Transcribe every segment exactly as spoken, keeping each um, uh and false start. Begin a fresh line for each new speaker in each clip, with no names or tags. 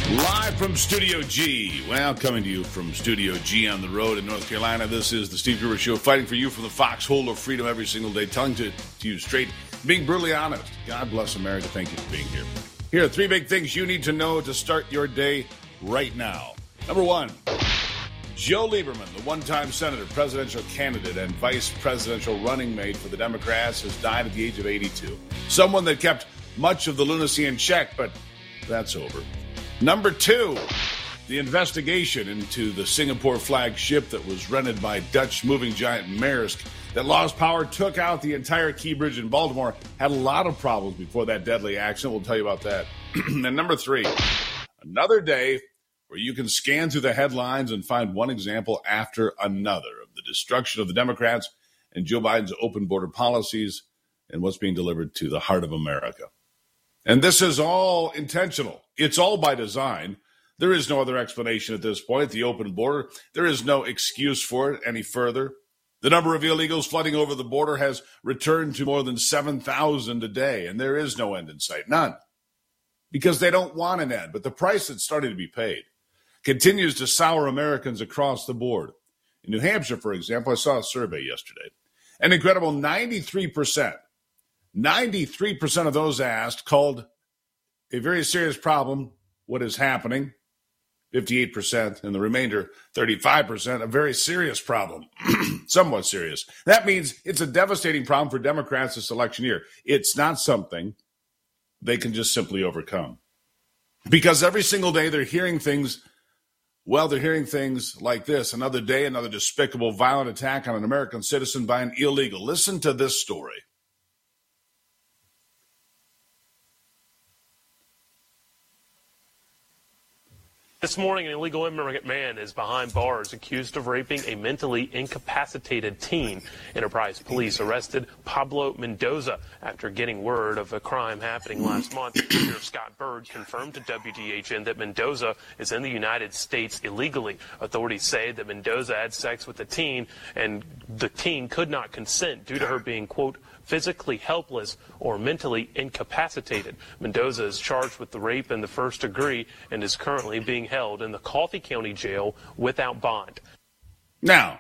Live from Studio G. Well, coming to you from Studio G on the road in North Carolina, this is the Steve Gruber Show, fighting for you from the foxhole of freedom every single day, telling to, to you straight, being brutally honest. God bless America. Thank you for being here. Here are three big things you need to know to start your day right now. Number one, Joe Lieberman, the one-time senator, presidential candidate, and vice presidential running mate for the Democrats, has died at the age of eighty-two. Someone that kept much of the lunacy in check, but that's over. Number two, the investigation into the Singapore flag ship that was rented by Dutch moving giant Maersk that lost power, took out the entire Key Bridge in Baltimore, had a lot of problems before that deadly accident. We'll tell you about that. And number three, another day where you can scan through the headlines and find one example after another of the destruction of the Democrats and Joe Biden's open border policies and what's being delivered to the heart of America. And this is all intentional. It's all by design. There is no other explanation at this point. The open border, there is no excuse for it any further. The number of illegals flooding over the border has returned to more than seven thousand a day, and there is no end in sight, none. Because they don't want an end, but the price that's starting to be paid continues to sour Americans across the board. In New Hampshire, for example, I saw a survey yesterday. An incredible ninety-three percent ninety-three percent of those asked called a very serious problem what is happening, fifty-eight percent, and the remainder, thirty-five percent, a very serious problem, somewhat serious. That means it's a devastating problem for Democrats this election year. It's not something they can just simply overcome. Because every single day they're hearing things, well, they're hearing things like this. Another day, another despicable, violent attack on an American citizen by an illegal. Listen to this story.
This morning, an illegal immigrant man is behind bars accused of raping a mentally incapacitated teen. Enterprise police arrested Pablo Mendoza after getting word of a crime happening last month. Sheriff Scott Bird confirmed to W D H N that Mendoza is in the United States illegally. Authorities say that Mendoza had sex with the teen, and the teen could not consent due to her being, quote, physically helpless or mentally incapacitated. Mendoza is charged with the rape in the first degree and is currently being held in the Coffee County Jail without bond.
Now,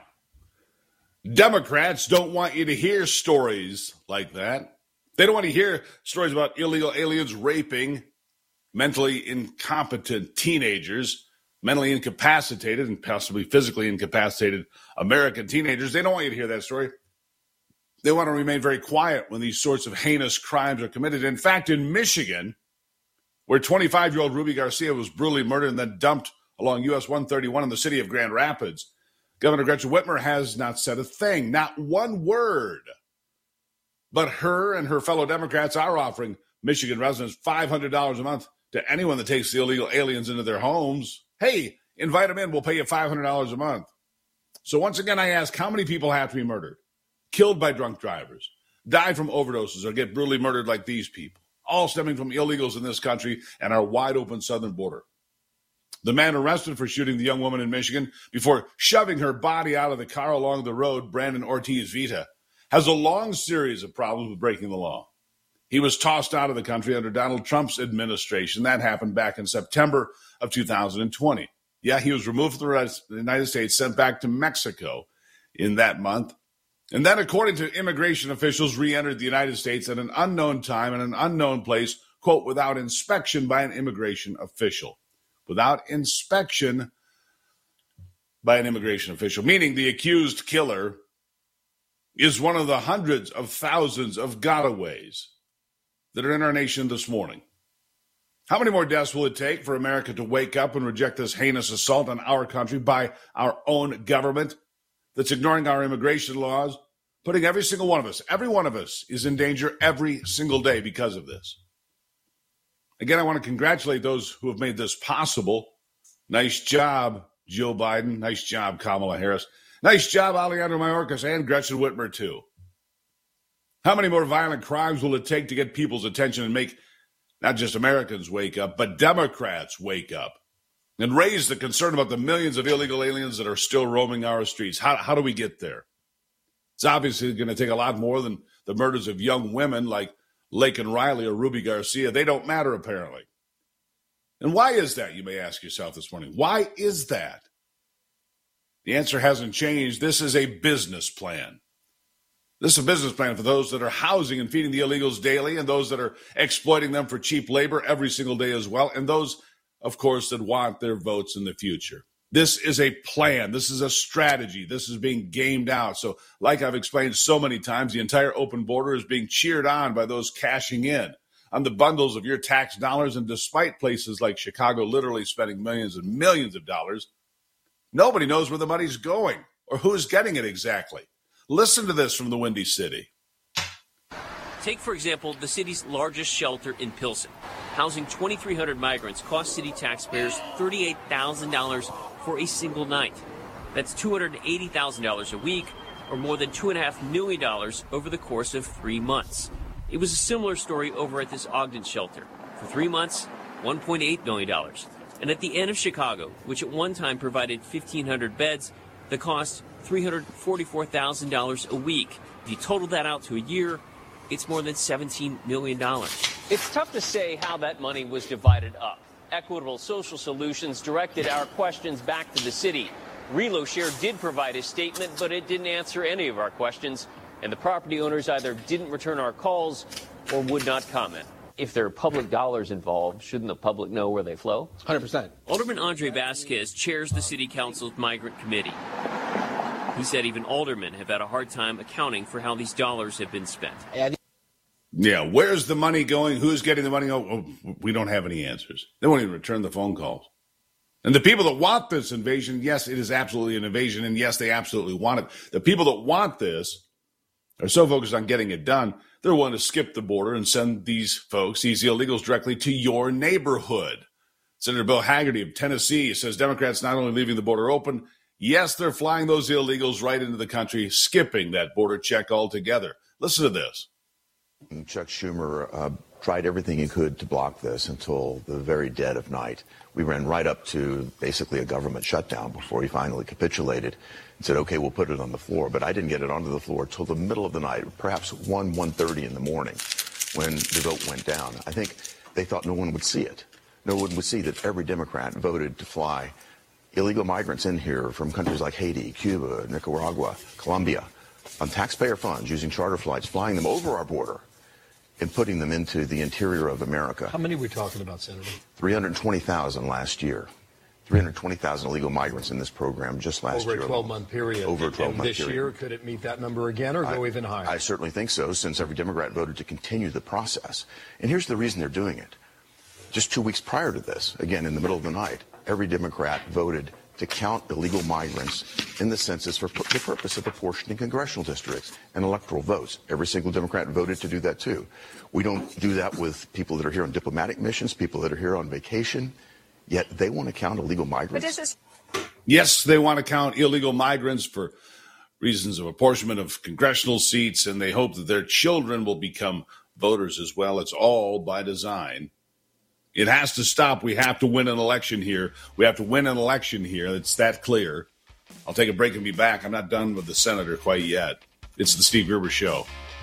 Democrats don't want you to hear stories like that. They don't want to hear stories about illegal aliens raping mentally incompetent teenagers, mentally incapacitated and possibly physically incapacitated American teenagers. They don't want you to hear that story. They want to remain very quiet when these sorts of heinous crimes are committed. In fact, in Michigan, where twenty-five-year-old Ruby Garcia was brutally murdered and then dumped along U S one thirty-one in the city of Grand Rapids, Governor Gretchen Whitmer has not said a thing, not one word. But her and her fellow Democrats are offering Michigan residents five hundred dollars a month to anyone that takes the illegal aliens into their homes. Hey, invite them in. We'll pay you five hundred dollars a month. So once again, I ask, how many people have to be murdered? Killed by drunk drivers, die from overdoses, or get brutally murdered like these people, all stemming from illegals in this country and our wide-open southern border. The man arrested for shooting the young woman in Michigan before shoving her body out of the car along the road, Brandon Ortiz Vita, has a long series of problems with breaking the law. He was tossed out of the country under Donald Trump's administration. That happened back in September of two thousand twenty. Yeah, he was removed from the United States, sent back to Mexico in that month. And then, according to immigration officials, re-entered the United States at an unknown time in an unknown place, quote, without inspection by an immigration official. Without inspection by an immigration official, meaning the accused killer is one of the hundreds of thousands of gotaways that are in our nation this morning. How many more deaths will it take for America to wake up and reject this heinous assault on our country by our own government that's ignoring our immigration laws, putting every single one of us, every one of us is in danger every single day because of this? Again, I want to congratulate those who have made this possible. Nice job, Joe Biden. Nice job, Kamala Harris. Nice job, Alejandro Mayorkas and Gretchen Whitmer, too. How many more violent crimes will it take to get people's attention and make not just Americans wake up, but Democrats wake up and raise the concern about the millions of illegal aliens that are still roaming our streets? How, how do we get there? It's obviously going to take a lot more than the murders of young women like Laken Riley or Ruby Garcia. They don't matter, apparently. And why is that, you may ask yourself this morning? Why is that? The answer hasn't changed. This is a business plan. This is a business plan for those that are housing and feeding the illegals daily, and those that are exploiting them for cheap labor every single day as well, and those, of course, that want their votes in the future. This is a plan. This is a strategy. This is being gamed out. So, like I've explained so many times, the entire open border is being cheered on by those cashing in on the bundles of your tax dollars. And despite places like Chicago literally spending millions and millions of dollars, nobody knows where the money's going or who's getting it exactly. Listen to this from the Windy City.
Take, for example, the city's largest shelter in Pilsen. Housing twenty-three hundred migrants cost city taxpayers thirty-eight thousand dollars for a single night. That's two hundred eighty thousand dollars a week, or more than two point five million dollars over the course of three months. It was a similar story over at this Ogden shelter. For three months, one point eight million dollars. And at the end of Chicago, which at one time provided fifteen hundred beds, the cost three hundred forty-four thousand dollars a week. If you total that out to a year, it's more than seventeen million dollars.
It's tough to say how that money was divided up. Equitable Social Solutions directed our questions back to the city. ReloShare did provide a statement, but it didn't answer any of our questions, and the property owners either didn't return our calls or would not comment. If there are public dollars involved, shouldn't the public know where they flow?
one hundred percent.
Alderman Andre Vasquez chairs the City Council's Migrant Committee. He said even aldermen have had a hard time accounting for how these dollars have been spent.
Yeah, where's the money going? Who's getting the money? Oh, oh, we don't have any answers. They won't even return the phone calls. And the people that want this invasion, yes, it is absolutely an invasion, and yes, they absolutely want it. The people that want this are so focused on getting it done, they're willing to skip the border and send these folks, these illegals, directly to your neighborhood. Senator Bill Hagerty of Tennessee says Democrats not only leaving the border open, yes, they're flying those illegals right into the country, skipping that border check altogether. Listen to this.
Chuck Schumer uh, tried everything he could to block this until the very dead of night. We ran right up to basically a government shutdown before he finally capitulated and said, okay, we'll put it on the floor. But I didn't get it onto the floor until the middle of the night, perhaps one, one thirty in the morning when the vote went down. I think they thought no one would see it. No one would see that every Democrat voted to fly illegal migrants in here from countries like Haiti, Cuba, Nicaragua, Colombia, on taxpayer funds, using charter flights, flying them over our border and putting them into the interior of America.
How many are we talking about, Senator?
three hundred twenty thousand last year. three hundred twenty thousand illegal migrants in this program just last
year.
year.
Over a twelve-month period.
Over a twelve-month period.
And this year, could it meet that number again or go
I,
even higher?
I certainly think so, since every Democrat voted to continue the process. And here's the reason they're doing it. Just two weeks prior to this, again, in the middle of the night, every Democrat voted to count illegal migrants in the census for the purpose of apportioning congressional districts and electoral votes. Every single Democrat voted to do that, too. We don't do that with people that are here on diplomatic missions, people that are here on vacation, yet they want to count illegal migrants.
This- yes, they want to count illegal migrants for reasons of apportionment of congressional seats, and they hope that their children will become voters as well. It's all by design. It has to stop. We have to win an election here. We have to win an election here. It's that clear. I'll take a break and be back. I'm not done with the senator quite yet. It's the Steve Gruber Show.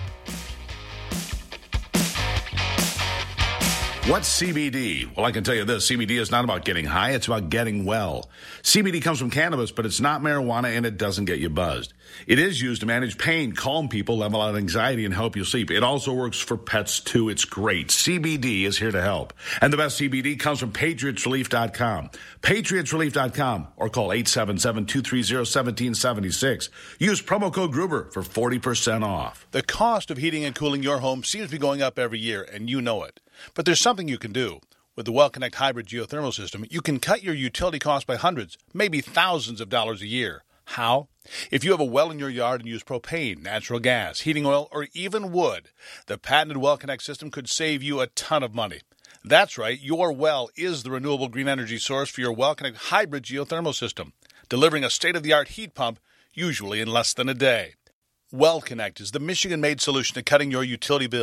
What's C B D? Well, I can tell you this. C B D is not about getting high. It's about getting well. C B D comes from cannabis, but it's not marijuana, and it doesn't get you buzzed. It is used to manage pain, calm people, level out anxiety, and help you sleep. It also works for pets, too. It's great. C B D is here to help. And the best C B D comes from Patriots Relief dot com. Patriots Relief dot com, or call eight seven seven, two three zero, one seven seven six. Use promo code Gruber for forty percent off.
The cost of heating and cooling your home seems to be going up every year, and you know it. But there's something you can do. With the WellConnect Hybrid Geothermal System, you can cut your utility costs by hundreds, maybe thousands of dollars a year. How? If you have a well in your yard and use propane, natural gas, heating oil, or even wood, the patented WellConnect system could save you a ton of money. That's right, your well is the renewable green energy source for your WellConnect Hybrid Geothermal System, delivering a state-of-the-art heat pump, usually in less than a day. WellConnect is the Michigan-made solution to cutting your utility bills.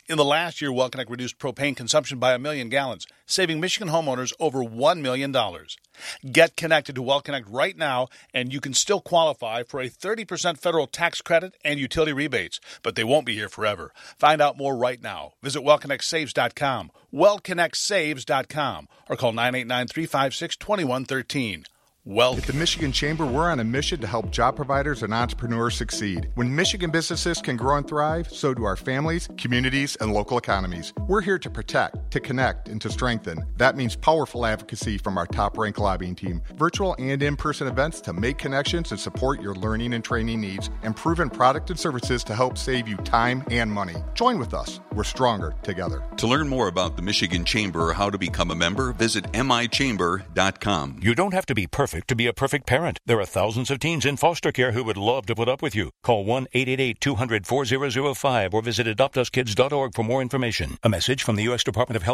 In the last year, WellConnect reduced propane consumption by a million gallons, saving Michigan homeowners over one million dollars. Get connected to WellConnect right now, and you can still qualify for a thirty percent federal tax credit and utility rebates, but they won't be here forever. Find out more right now. Visit well connect saves dot com, well connect saves dot com, or call nine eight nine, three five six, two one one three. Well,
at the Michigan Chamber, we're on a mission to help job providers and entrepreneurs succeed. When Michigan businesses can grow and thrive, so do our families, communities, and local economies. We're here to protect, to connect, and to strengthen. That means powerful advocacy from our top-ranked lobbying team, virtual and in-person events to make connections and support your learning and training needs, and proven product and services to help save you time and money. Join with us. We're stronger together.
To learn more about the Michigan Chamber or how to become a member, visit m i chamber dot com.
You don't have to be perfect to be a perfect parent. There are thousands of teens in foster care who would love to put up with you. Call one eight eight eight, two hundred, four thousand five or visit adopt us kids dot org for more information. A message from the U S Department of Health